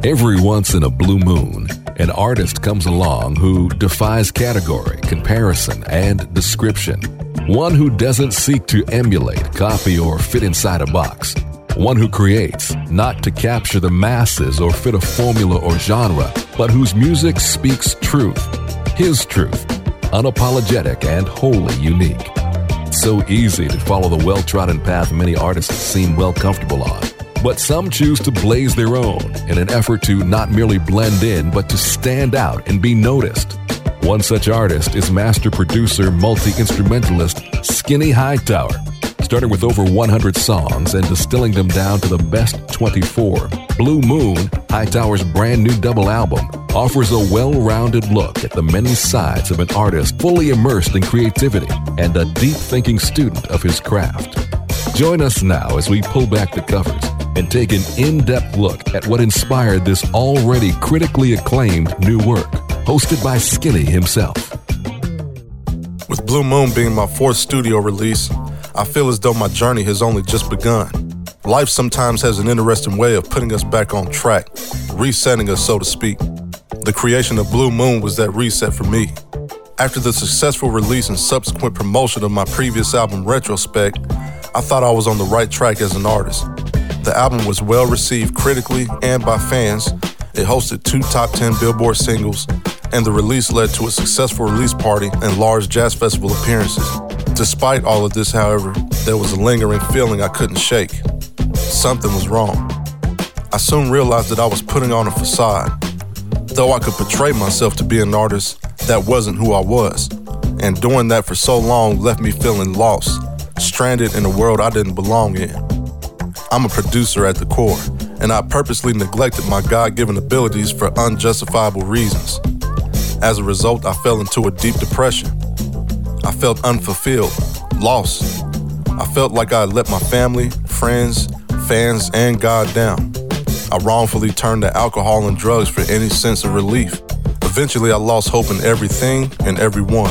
Every once in a blue moon, an artist comes along who defies category, comparison, and description. One who doesn't seek to emulate, copy, or fit inside a box. One who creates, not to capture the masses or fit a formula or genre, but whose music speaks truth. His truth, unapologetic and wholly unique. It's so easy to follow the well-trodden path many artists seem well comfortable on. But some choose to blaze their own in an effort to not merely blend in, but to stand out and be noticed. One such artist is master producer, multi-instrumentalist Skinny Hightower. Starting with over 100 songs and distilling them down to the best 24, Blue Moon, Hightower's brand new double album, offers a well-rounded look at the many sides of an artist fully immersed in creativity and a deep-thinking student of his craft. Join us now as we pull back the covers and take an in-depth look at what inspired this already critically acclaimed new work, hosted by Skinny himself. With Blue Moon being my fourth studio release, I feel as though my journey has only just begun. Life sometimes has an interesting way of putting us back on track, resetting us, so to speak. The creation of Blue Moon was that reset for me. After the successful release and subsequent promotion of my previous album, Retrospect, I thought I was on the right track as an artist. The album was well received critically and by fans. It hosted 2 top 10 Billboard singles, and the release led to a successful release party and large jazz festival appearances. Despite all of this, however, there was a lingering feeling I couldn't shake. Something was wrong. I soon realized that I was putting on a facade. Though I could portray myself to be an artist, that wasn't who I was. And doing that for so long left me feeling lost, stranded in a world I didn't belong in. I'm a producer at the core, and I purposely neglected my God-given abilities for unjustifiable reasons. As a result, I fell into a deep depression. I felt unfulfilled, lost. I felt like I had let my family, friends, fans, and God down. I wrongfully turned to alcohol and drugs for any sense of relief. Eventually, I lost hope in everything and everyone.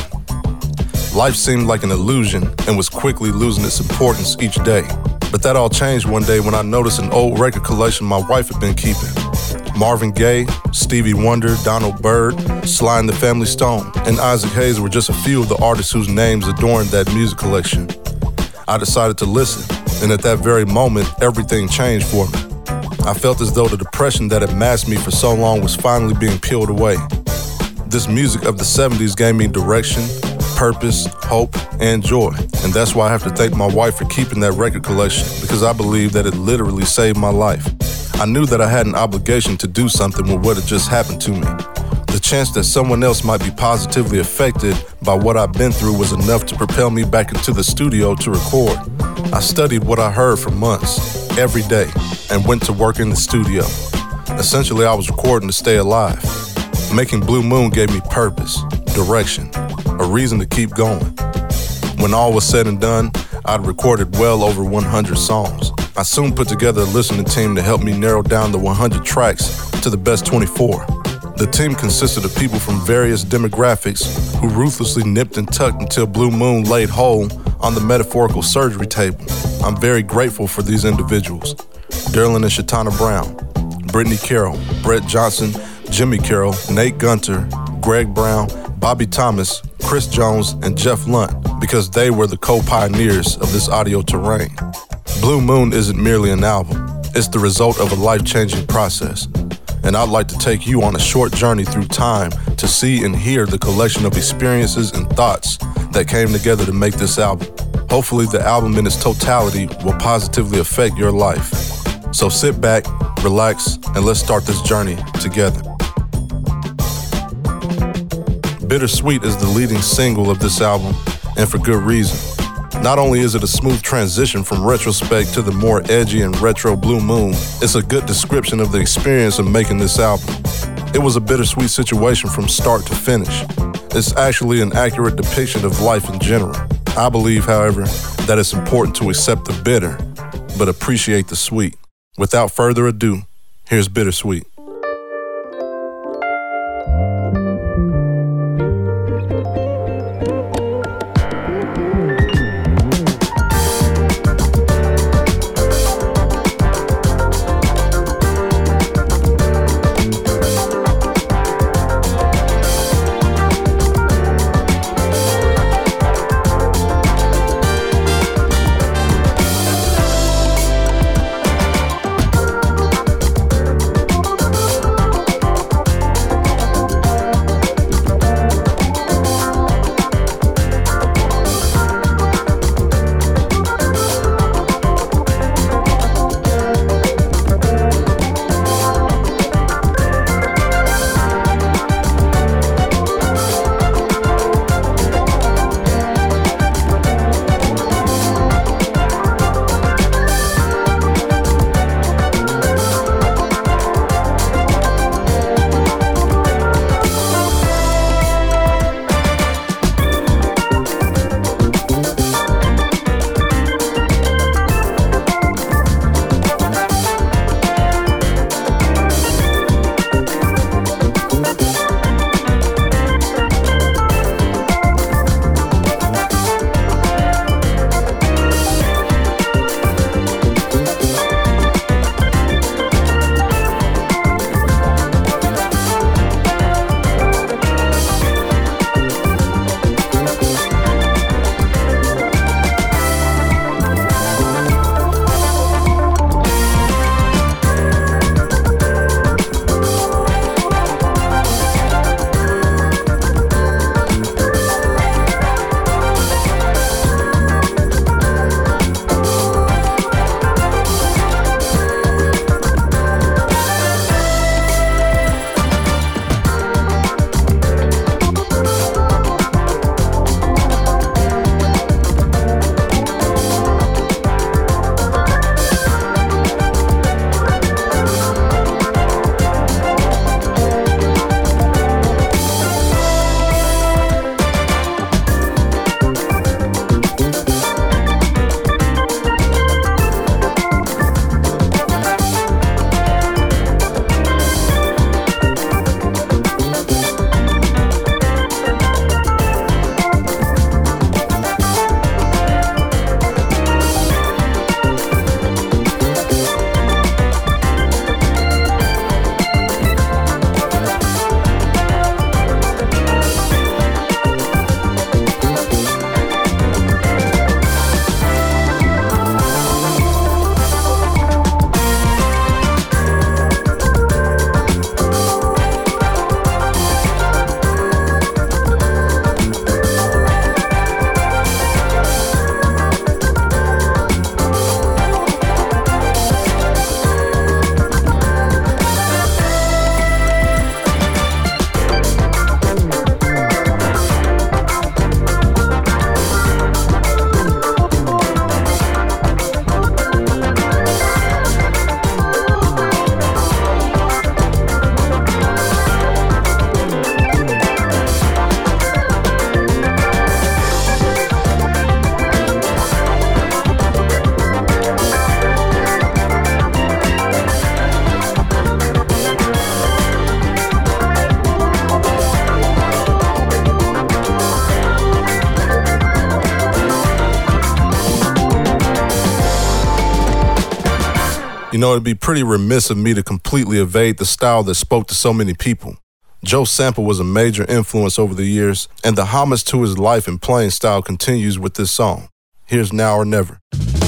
Life seemed like an illusion and was quickly losing its importance each day. But that all changed one day when I noticed an old record collection my wife had been keeping. Marvin Gaye, Stevie Wonder, Donald Byrd, Sly and the Family Stone, and Isaac Hayes were just a few of the artists whose names adorned that music collection. I decided to listen, and at that very moment, everything changed for me. I felt as though the depression that had masked me for so long was finally being peeled away. This music of the 70s gave me direction, purpose, hope, and joy. And that's why I have to thank my wife for keeping that record collection, because I believe that it literally saved my life. I knew that I had an obligation to do something with what had just happened to me. The chance that someone else might be positively affected by what I've been through was enough to propel me back into the studio to record. I studied what I heard for months, every day, and went to work in the studio. Essentially, I was recording to stay alive. Making Blue Moon gave me purpose, direction, a reason to keep going. When all was said and done, I'd recorded well over 100 songs. I soon put together a listening team to help me narrow down the 100 tracks to the best 24. The team consisted of people from various demographics who ruthlessly nipped and tucked until Blue Moon laid whole on the metaphorical surgery table. I'm very grateful for these individuals. Derlin and Shatana Brown, Brittany Carroll, Brett Johnson, Jimmy Carroll, Nate Gunter, Greg Brown, Bobby Thomas, Chris Jones, and Jeff Lunt, because they were the co-pioneers of this audio terrain. Blue Moon isn't merely an album. It's the result of a life-changing process. And I'd like to take you on a short journey through time to see and hear the collection of experiences and thoughts that came together to make this album. Hopefully the album in its totality will positively affect your life. So sit back, relax, and let's start this journey together. Bittersweet is the leading single of this album, and for good reason. Not only is it a smooth transition from Retrospect to the more edgy and retro Blue Moon, it's a good description of the experience of making this album. It was a bittersweet situation from start to finish. It's actually an accurate depiction of life in general. I believe, however, that it's important to accept the bitter, but appreciate the sweet. Without further ado, here's Bittersweet. You know, it'd be pretty remiss of me to completely evade the style that spoke to so many people. Joe Sample was a major influence over the years, and the homage to his life and playing style continues with this song. Here's Now or Never.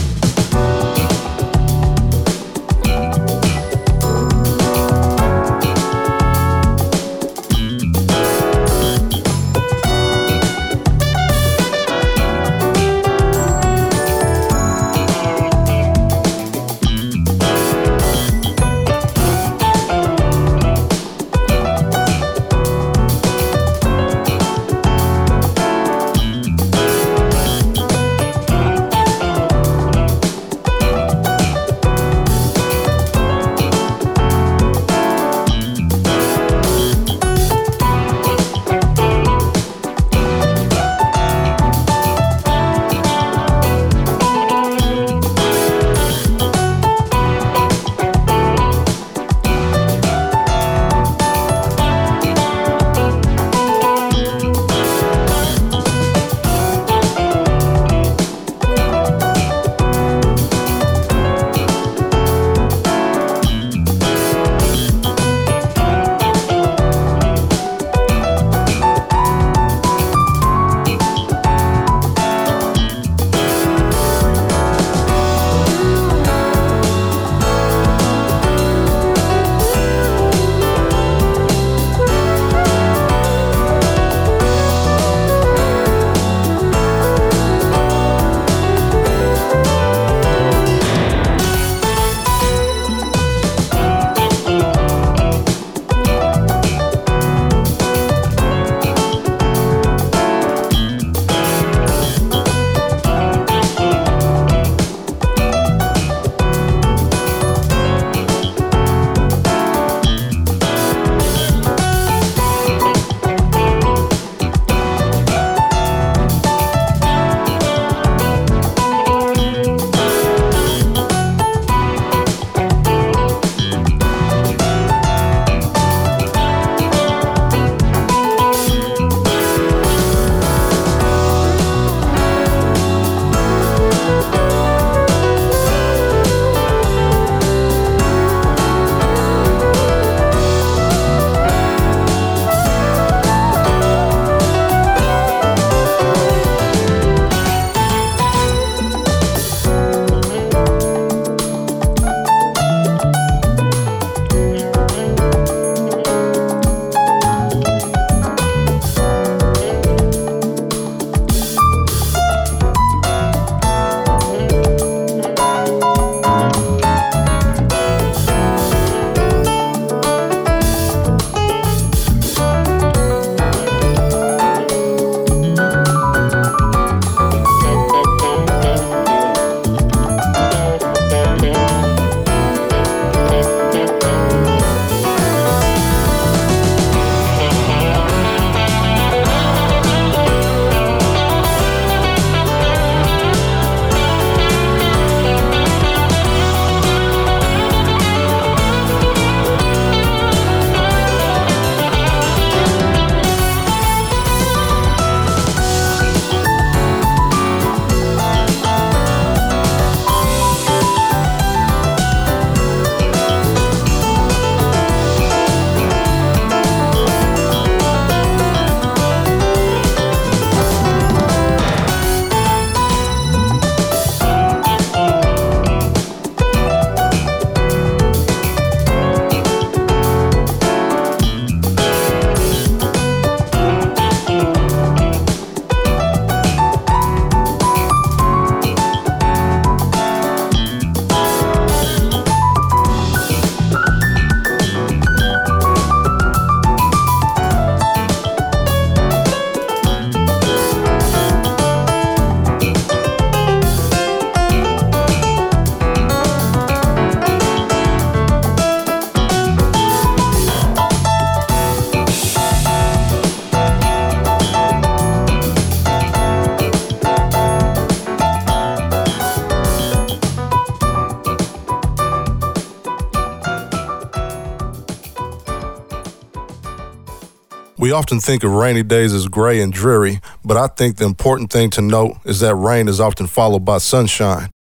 We often think of rainy days as gray and dreary, but I think the important thing to note is that rain is often followed by sunshine.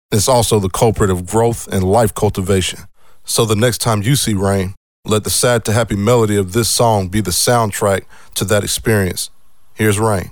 It's also the culprit of growth and life cultivation. So the next time you see rain, let the sad to happy melody of this song be the soundtrack to that experience. Here's Rain.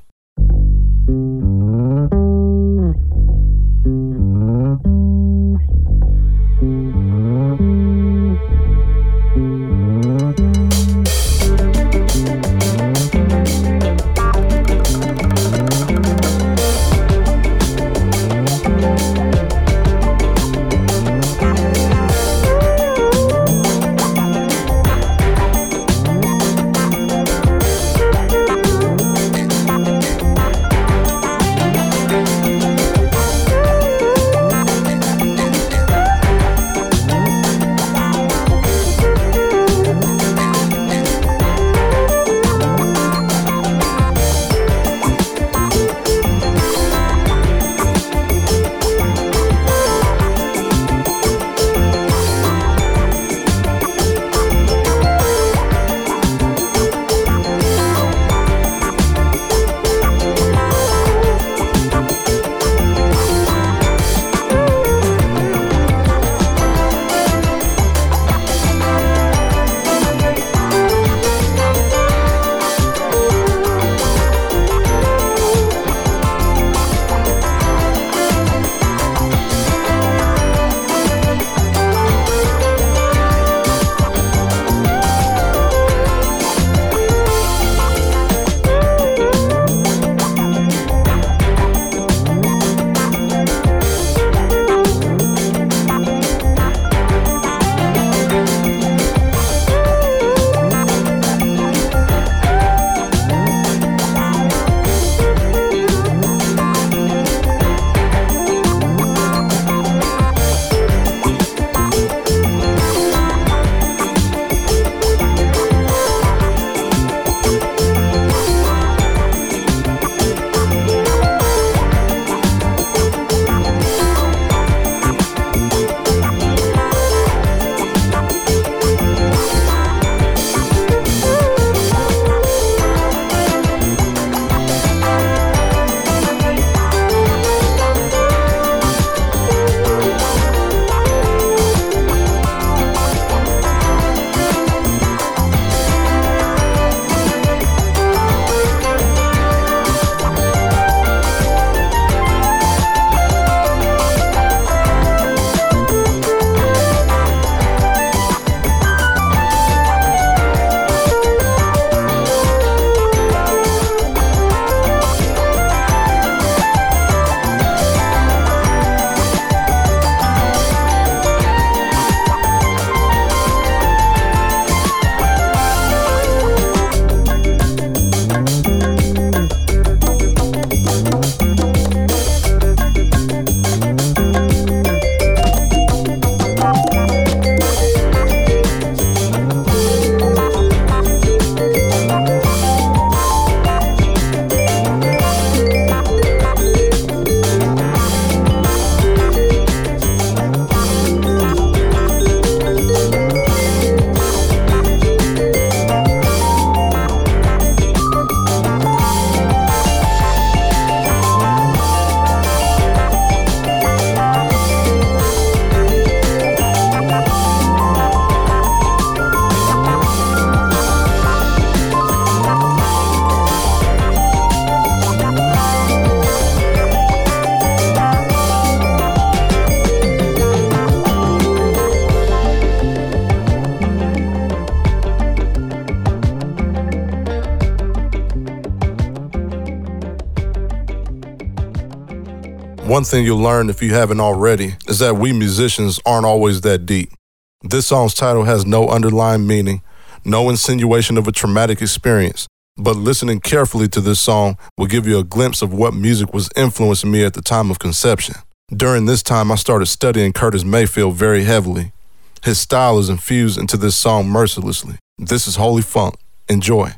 One thing you'll learn if you haven't already is that we musicians aren't always that deep. This song's title has no underlying meaning, no insinuation of a traumatic experience, but listening carefully to this song will give you a glimpse of what music was influencing me at the time of conception. During this time, I started studying Curtis Mayfield very heavily. His style is infused into this song mercilessly. This is Holy Funk. Enjoy.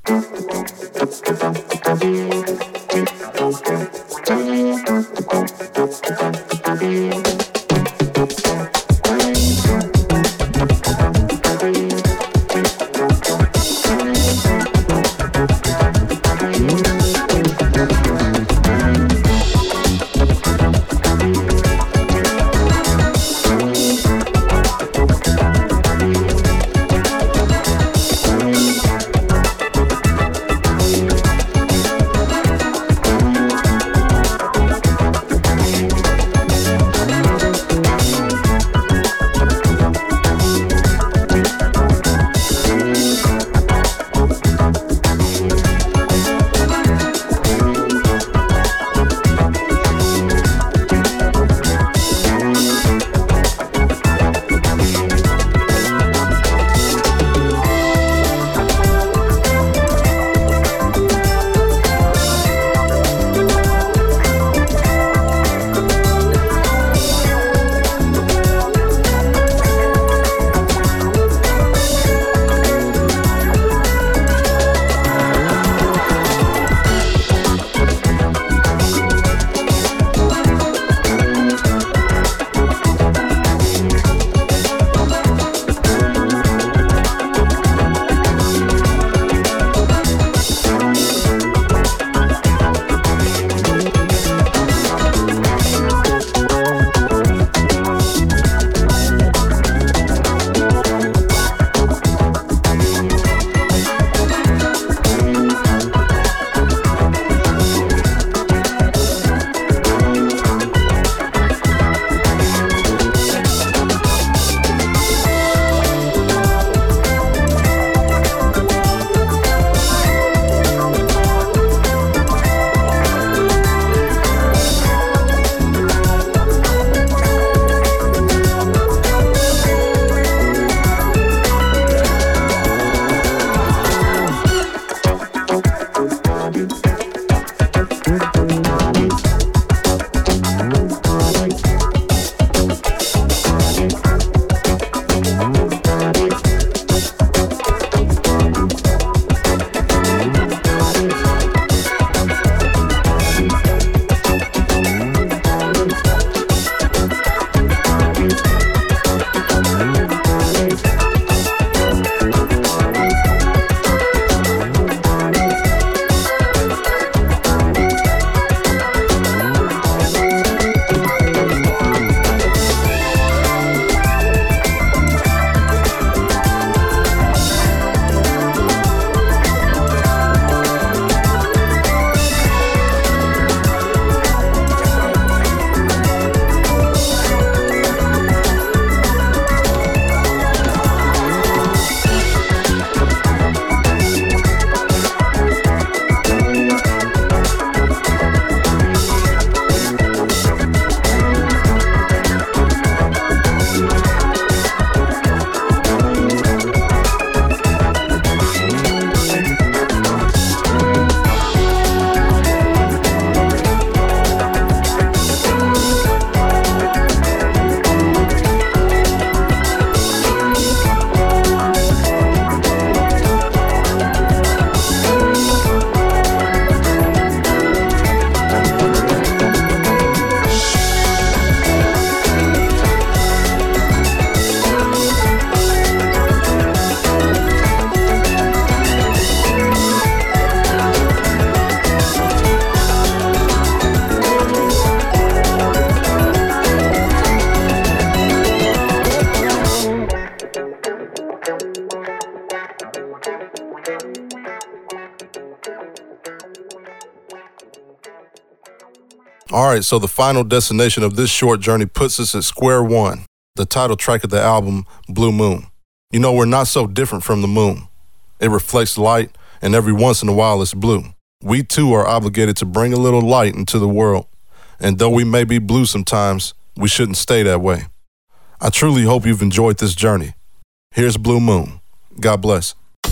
All right, so the final destination of this short journey puts us at square one, the title track of the album, Blue Moon. You know, we're not so different from the moon. It reflects light, and every once in a while it's blue. We too are obligated to bring a little light into the world. And though we may be blue sometimes, we shouldn't stay that way. I truly hope you've enjoyed this journey. Here's Blue Moon. God bless.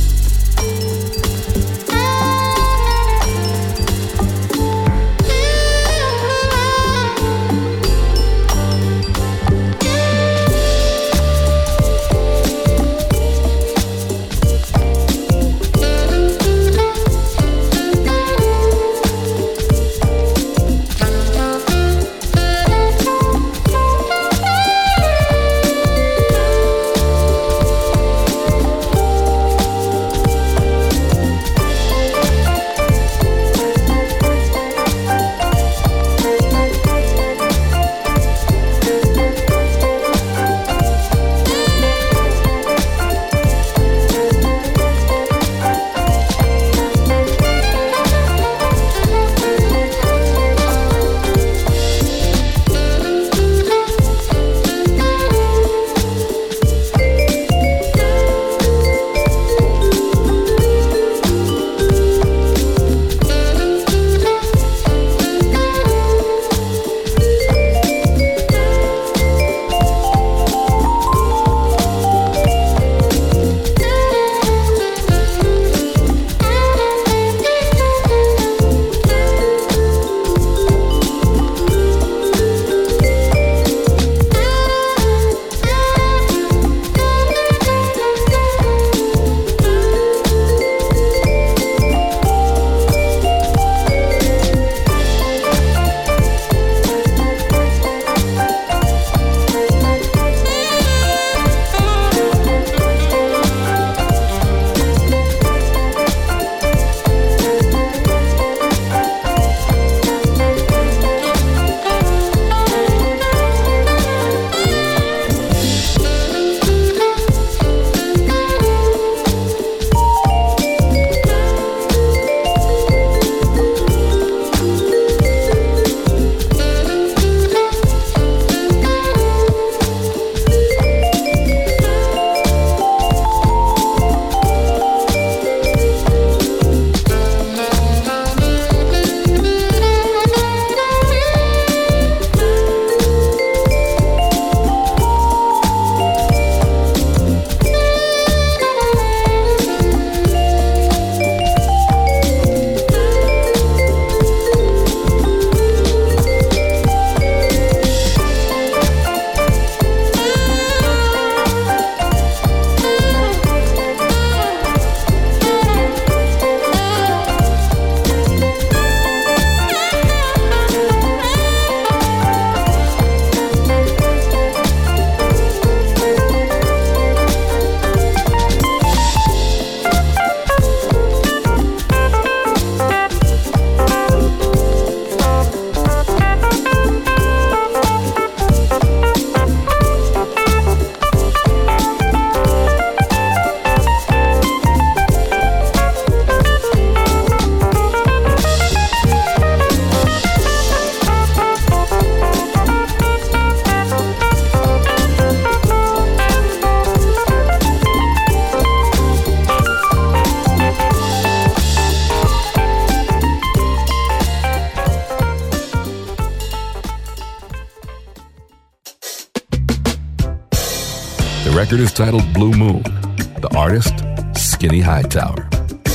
The record is titled Blue Moon. The artist, Skinny Hightower.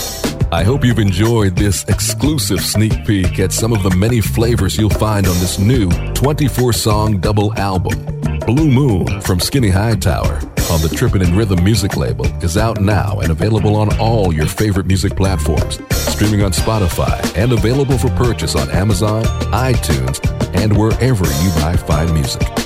I hope you've enjoyed this exclusive sneak peek at some of the many flavors you'll find on this new 24-song double album. Blue Moon from Skinny Hightower on the Trippin' and Rhythm music label is out now and available on all your favorite music platforms, streaming on Spotify and available for purchase on Amazon, iTunes, and wherever you buy fine music.